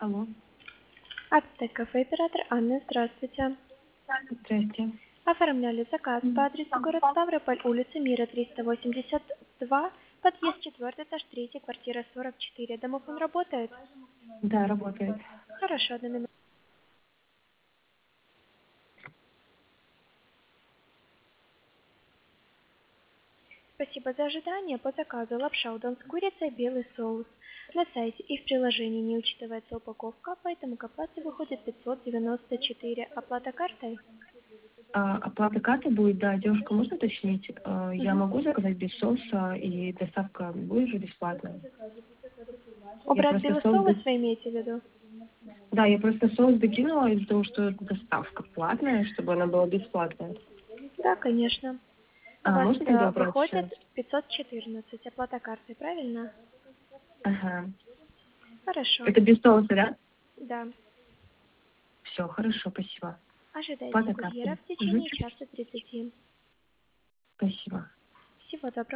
Алло. Ацтек кафе, оператор Анна, здравствуйте. Здрасте. Оформляли заказ по адресу город Ставрополь, улица Мира, 382, подъезд 4, этаж 3, квартира 44. Домофон работает? Да, работает. Хорошо, одну минуту. Спасибо за ожидание. По заказу лапша удон с курицей, белый соус. На сайте и в приложении не учитывается упаковка, поэтому к оплате выходит 594. Оплата картой? Оплата карты будет, да, девушка, можно уточнить? Я Мгм. могу заказать без соуса, и доставка будет же бесплатная? Я Убрать просто белый соус... соус вы имеете в виду? Да, я просто соус докинула из-за того, что доставка платная, чтобы она была бесплатная. Да, конечно. У вас Можно тогда убрать выходит сейчас? 514. Оплата картой, правильно? Ага. Хорошо. Это без соуса, да? Да. Все, хорошо, спасибо. Ожидайте Оплата курьера карты. в Мгм. течение часа 30. Спасибо. Всего доброго.